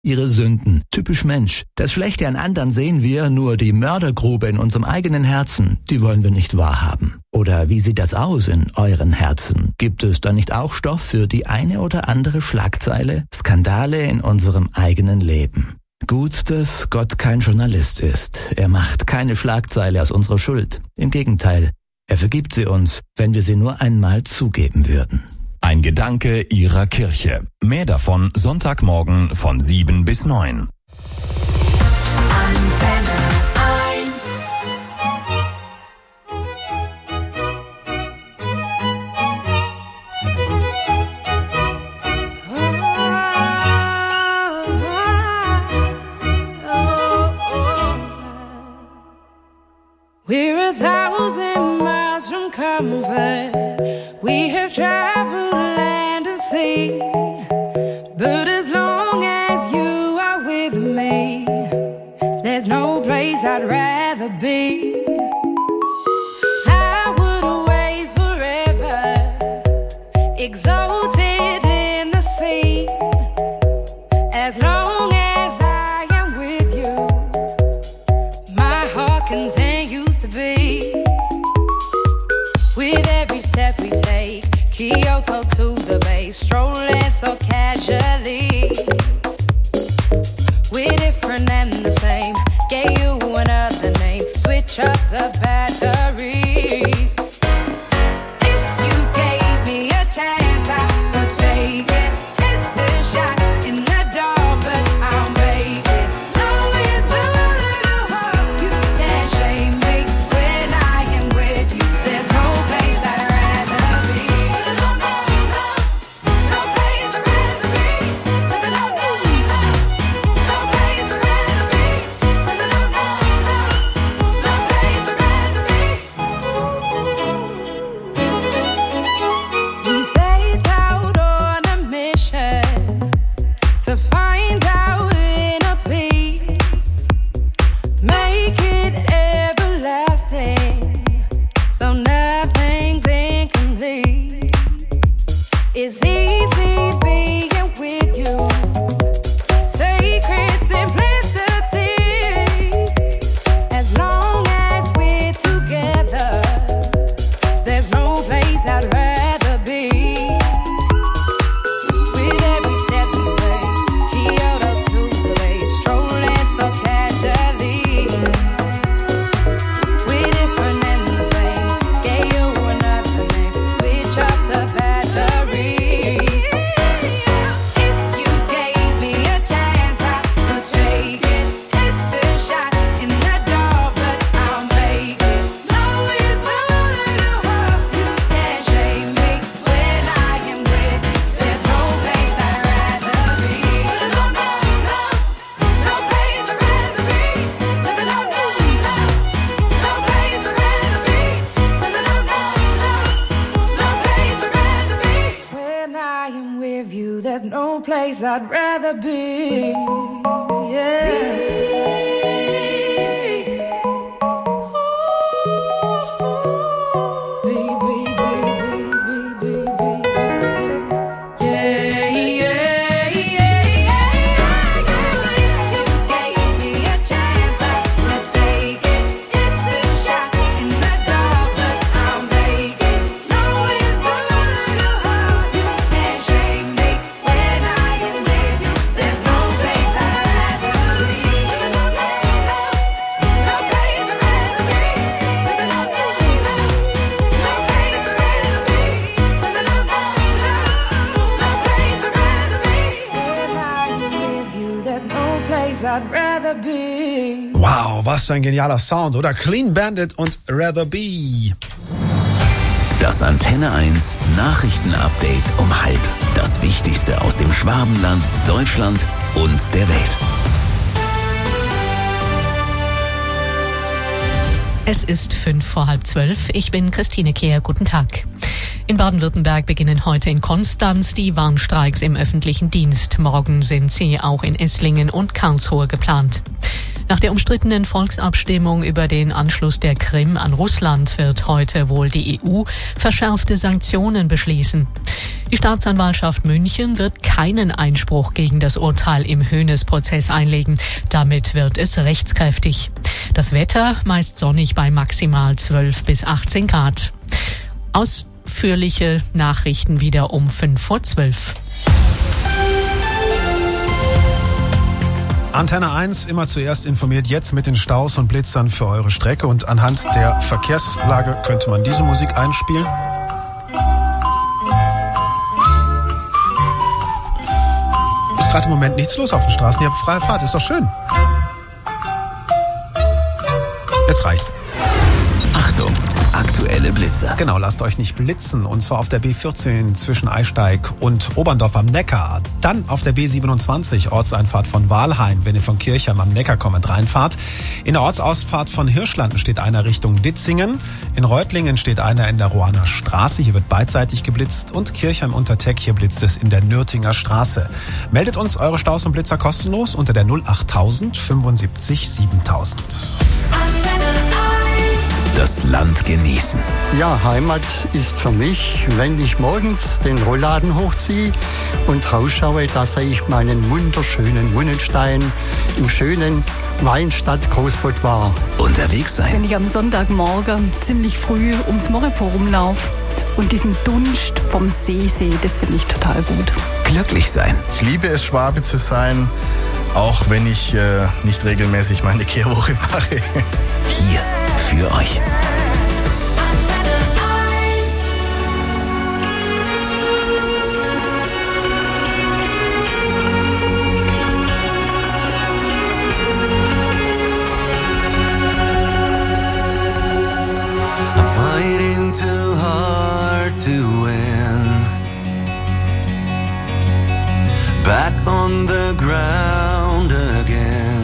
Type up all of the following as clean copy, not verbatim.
ihre Sünden. Typisch Mensch. Das Schlechte an anderen sehen wir, nur die Mördergrube in unserem eigenen Herzen, die wollen wir nicht wahrhaben. Oder wie sieht das aus in euren Herzen? Gibt es da nicht auch Stoff für die eine oder andere Schlagzeile? Skandale in unserem eigenen Leben. Gut, dass Gott kein Journalist ist. Er macht keine Schlagzeile aus unserer Schuld. Im Gegenteil, er vergibt sie uns, wenn wir sie nur einmal zugeben würden. Ein Gedanke Ihrer Kirche. Mehr davon Sonntagmorgen von 7 bis 9. Antenne 1. We're 1,000 miles from comfort. We have traveled land and sea, but as long as you are with me, there's no place I'd rather be. I would away forever, exalted in the sea, as long as I am with you, my heart continues to beat. With every step we take, Kyoto to the bay, strolling so casually. We're different and the same, gave you another name, switch up the batteries. If you gave me a chance, I would take it. It's a shot in the dark, but I'll make it. Knowing the little hope, you can't shame me. When I am with you, there's no place I'd rather be. No place I'd rather be. No place I'd rather be. No place I'd rather be. We set out on a mission to find our inner peace, make it everlasting, so nothing's incomplete. It's easy being with you, sacred simplicity. As long as we're together, there's no place I'd rather be. With every step we take, Kyoto to the bay, strolling so casually. We're different and the same, gave you another name, switch up the batteries. If you gave me a chance, I would take it. It's a shot in the dark, but I'll make it. Knowing the little hope, you can't shame me. When I am with you, there's no place I'd rather be. No place I'd rather be. No place I'd rather be. No place I'd rather be. When I am with you, there's no place I'd rather be. Yeah. I'd rather be. Wow, was für ein genialer Sound, oder? Clean Bandit und Rather Be. Das Antenne 1 Nachrichtenupdate um 12:30. Das Wichtigste aus dem Schwabenland, Deutschland und der Welt. Es ist 11:55. Ich bin Christine Kehr. Guten Tag. In Baden-Württemberg beginnen heute in Konstanz die Warnstreiks im öffentlichen Dienst. Morgen sind sie auch in Esslingen und Karlsruhe geplant. Nach der umstrittenen Volksabstimmung über den Anschluss der Krim an Russland wird heute wohl die EU verschärfte Sanktionen beschließen. Die Staatsanwaltschaft München wird keinen Einspruch gegen das Urteil im Hoeneß-Prozess einlegen. Damit wird es rechtskräftig. Das Wetter meist sonnig bei maximal 12 bis 18 Grad. Ausführliche Nachrichten wieder um 5:12. Antenne 1 immer zuerst informiert, jetzt mit den Staus und Blitzern für eure Strecke. Und anhand der Verkehrslage könnte man diese Musik einspielen. Ist gerade im Moment nichts los auf den Straßen. Ihr habt freie Fahrt, ist doch schön. Jetzt reicht's. Achtung, aktuelle Blitzer. Genau, lasst euch nicht blitzen. Und zwar auf der B14 zwischen Eisteig und Oberndorf am Neckar. Dann auf der B27, Ortseinfahrt von Walheim, wenn ihr von Kirchheim am Neckar kommend reinfahrt. In der Ortsausfahrt von Hirschlanden steht einer Richtung Ditzingen. In Reutlingen steht einer in der Roaner Straße. Hier wird beidseitig geblitzt. Und Kirchheim unter Teck, hier blitzt es in der Nürtinger Straße. Meldet uns eure Staus und Blitzer kostenlos unter der 08000 75 7000. Das Land genießen. Ja, Heimat ist für mich, wenn ich morgens den Rollladen hochziehe und rausschaue, da sehe ich meinen wunderschönen Wunnenstein im schönen Weinstadt Großbott war. Unterwegs Wenn sein. ich am Sonntagmorgen ziemlich früh ums Morepo rumlaufe und diesen Dunst vom See sehe, das finde ich total gut. Glücklich sein. Ich liebe es, Schwabe zu sein, auch wenn ich nicht regelmäßig meine Kehrwoche mache. Hier für euch. I'm fighting too hard to win. Back on the ground again.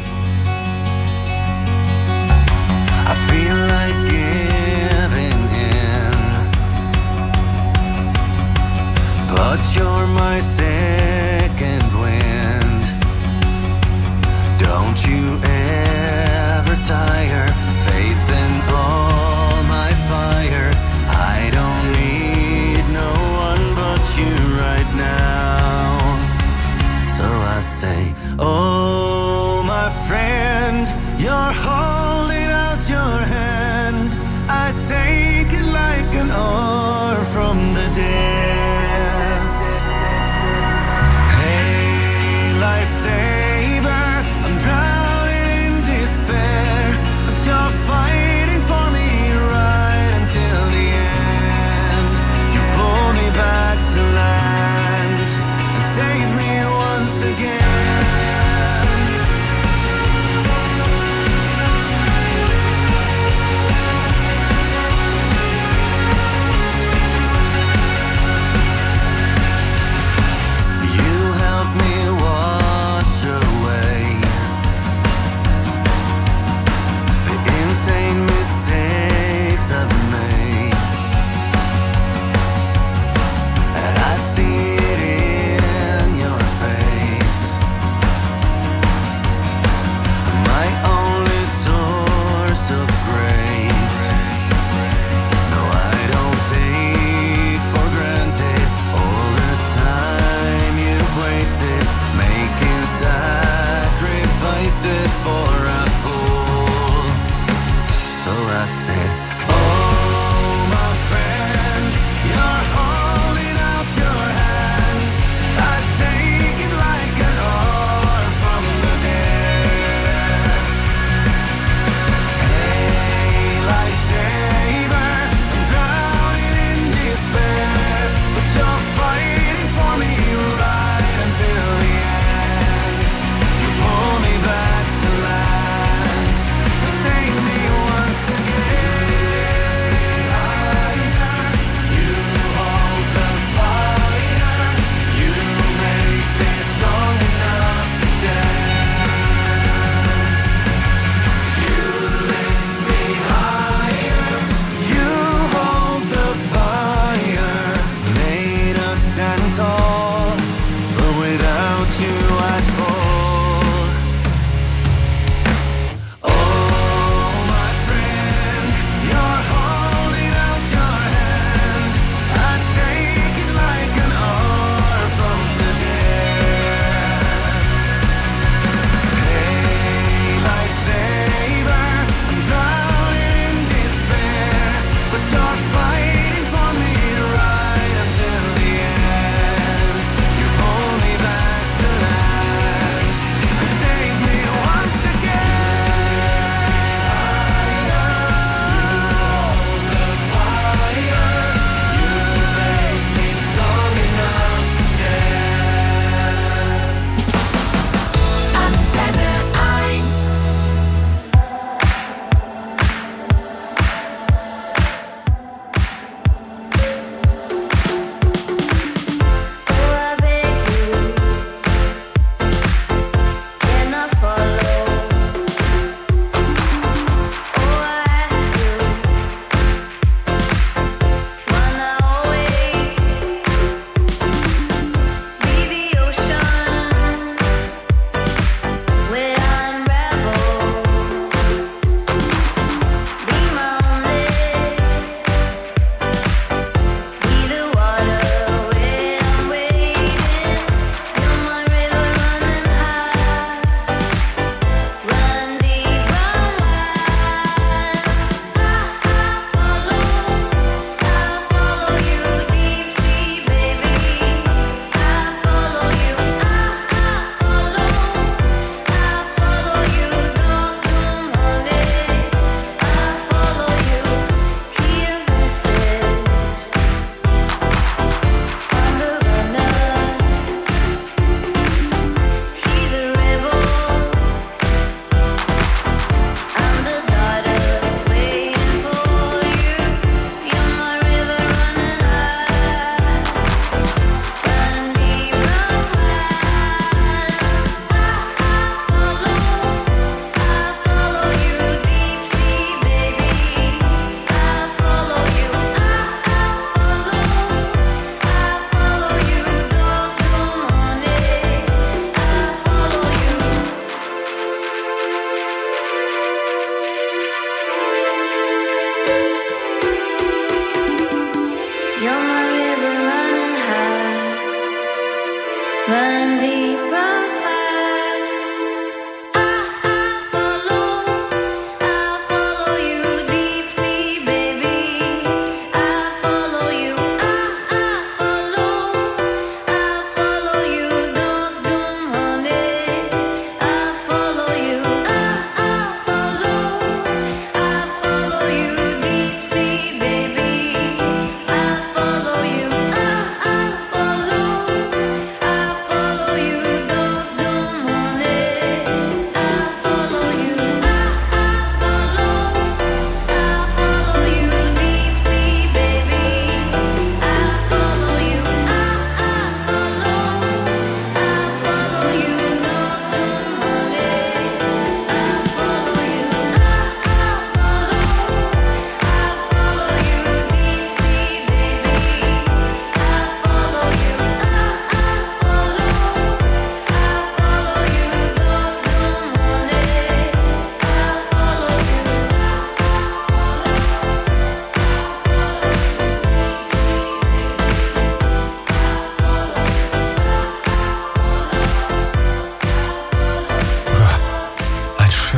I feel like giving in, but you're my second wind. Don't you ever tire facing all my fires. I don't need no one but you right now. So I say, oh my friend, you're holding out your hand. I take it like an oar from the depths. Hey, lifesaver, I'm drowning in despair, but you're fighting for me right until the end. You pull me back to land and save me once again. You help me wash away the insane mistakes I've made, and I see it in your face. My only source of grace. No, I don't take for granted all the time you've wasted making sacrifices for a fool. So I said, oh my friend, you're holding out your hand. I take it like an oar from the depths. Hey, lifesaver, I'm drowning in despair, but you're fighting for me right until the end. You pull me back to land and save me once again.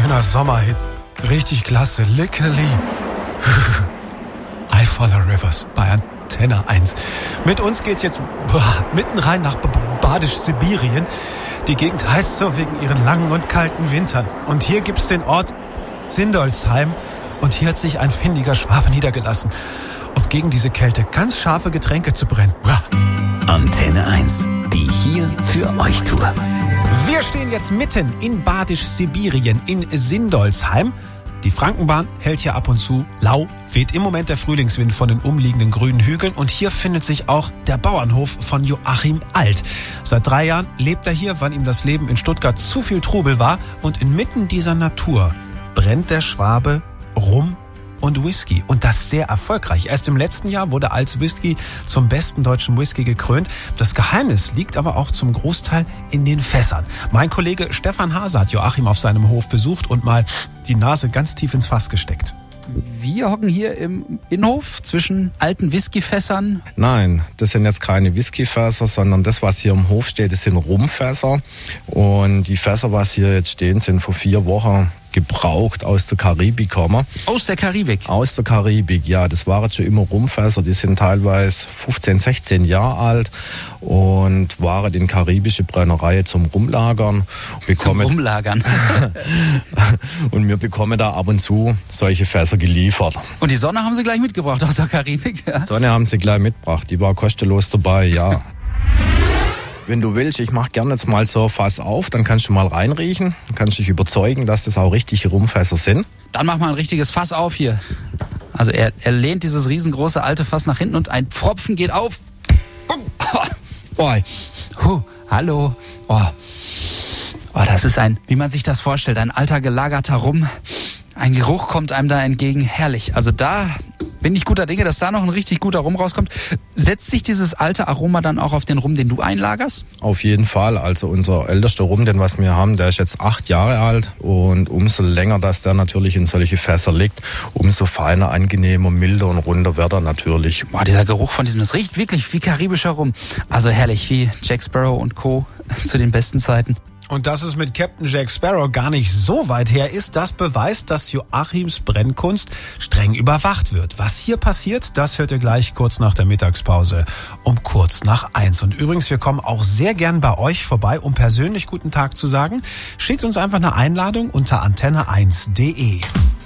schöner Sommerhit. Richtig klasse. Lickerli. I Follow Rivers bei Antenne 1. Mit uns geht's jetzt mitten rein nach Badisch-Sibirien. Die Gegend heißt so wegen ihren langen und kalten Wintern. Und hier gibt's den Ort Sindolsheim. Und hier hat sich ein findiger Schwabe niedergelassen, um gegen diese Kälte ganz scharfe Getränke zu brennen. Antenne 1, die hier für euch Tour. Wir stehen jetzt mitten in Badisch-Sibirien in Sindolsheim. Die Frankenbahn hält hier ab und zu lau, weht im Moment der Frühlingswind von den umliegenden grünen Hügeln und hier findet sich auch der Bauernhof von Joachim Alt. Seit 3 Jahren lebt er hier, weil ihm das Leben in Stuttgart zu viel Trubel war und inmitten dieser Natur brennt der Schwabe Rum und Whisky und das sehr erfolgreich. Erst im letzten Jahr wurde Alts Whisky zum besten deutschen Whisky gekrönt. Das Geheimnis liegt aber auch zum Großteil in den Fässern. Mein Kollege Stefan Hase hat Joachim auf seinem Hof besucht und mal die Nase ganz tief ins Fass gesteckt. Wir hocken hier im Innenhof zwischen alten Whiskyfässern. Nein, das sind jetzt keine Whiskyfässer, sondern das, was hier im Hof steht, das sind Rumfässer. Und die Fässer, was hier jetzt stehen, sind vor 4 Wochen gebraucht aus der Karibik kommen. Aus der Karibik? Aus der Karibik, ja. Das waren schon immer Rumfässer. Die sind teilweise 15, 16 Jahre alt und waren in karibische Brennerei zum Rumlagern. Rumlagern? Und wir bekommen da ab und zu solche Fässer geliefert. Und die Sonne haben Sie gleich mitgebracht aus der Karibik? Ja? Sonne haben Sie gleich mitgebracht. Die war kostenlos dabei, ja. Wenn du willst, ich mache gerne jetzt mal so Fass auf, dann kannst du mal reinriechen, dann kannst du dich überzeugen, dass das auch richtige Rumfässer sind. Dann mach mal ein richtiges Fass auf hier. Also er lehnt dieses riesengroße alte Fass nach hinten und ein Pfropfen geht auf. Hallo. Das ist wie man sich das vorstellt, ein alter gelagerter Rum. Ein Geruch kommt einem da entgegen, herrlich. Also da bin ich guter Dinge, dass da noch ein richtig guter Rum rauskommt. Setzt sich dieses alte Aroma dann auch auf den Rum, den du einlagerst? Auf jeden Fall. Also unser ältester Rum, den was wir haben, der ist jetzt 8 Jahre alt. Und umso länger, dass der natürlich in solche Fässer liegt, umso feiner, angenehmer, milder und runder wird er natürlich. Boah, dieser Geruch von diesem, das riecht wirklich wie karibischer Rum. Also herrlich, wie Jack Sparrow und Co. zu den besten Zeiten. Und dass es mit Captain Jack Sparrow gar nicht so weit her ist, das beweist, dass Joachims Brennkunst streng überwacht wird. Was hier passiert, das hört ihr gleich kurz nach der Mittagspause um kurz nach 1. Und übrigens, wir kommen auch sehr gern bei euch vorbei, um persönlich guten Tag zu sagen. Schickt uns einfach eine Einladung unter antenne1.de.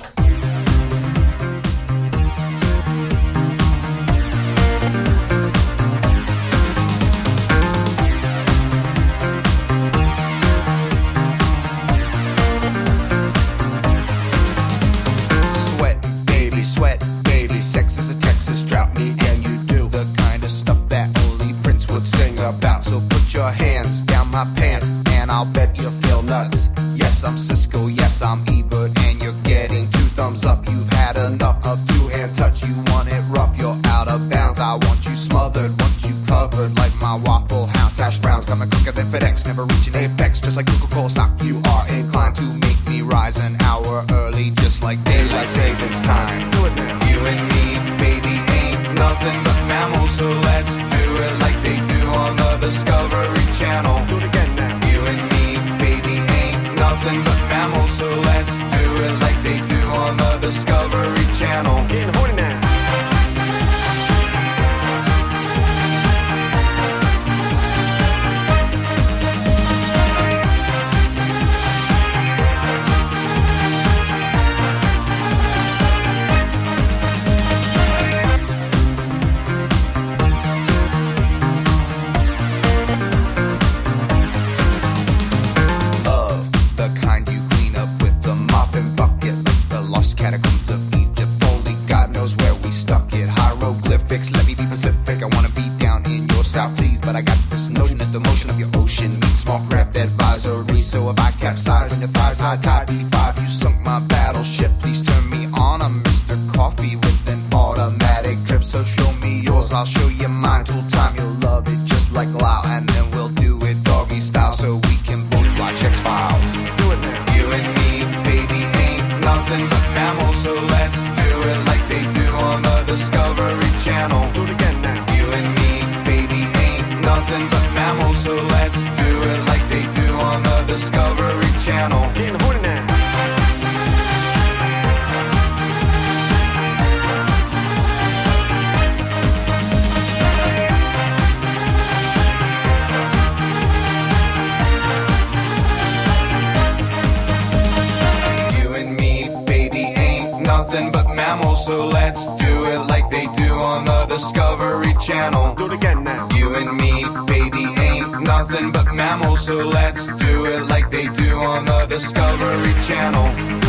My pants, and I'll bet you feel nuts. Yes, I'm Cisco, yes, I'm Ebert, and you're getting 2 thumbs up. You've had enough of 2-hand touch. You want it rough, you're out of bounds. I want you smothered, want you covered like my Waffle House hash browns. Coming quicker than FedEx, never reaching apex. Just like Coca-Cola stock, you are inclined to make me rise an hour early, just like daylight savings time. You and me, baby, ain't nothing but mammals, so let's do it like they do on the Discovery Channel. You and me, baby, ain't nothing but mammals, so let's do it like they do on the Discovery Channel. Getting horny now. South Seas, but I got this notion that the motion of your ocean means small craft advisory. So if I capsize on your thighs, high tide D5, you sunk my battleship. Please turn me on. I'm Mr. Coffee with an automatic drip. So show me yours, I'll show you mine. Tool time, you'll love it just like Lau, and then we'll do it doggy style so we can both watch X-Files. Do it now. You and me, baby, ain't nothing but mammals, so let's do it like they do on the Discovery Channel. Do it again now. You and me, nothing but mammals, so let's do it like they do on the Discovery Channel. Getting horny now. mammals, so let's do it like they do on the Discovery Channel. Do it again now. You and me, baby, ain't nothing but mammals, so let's do it like they do on the Discovery Channel.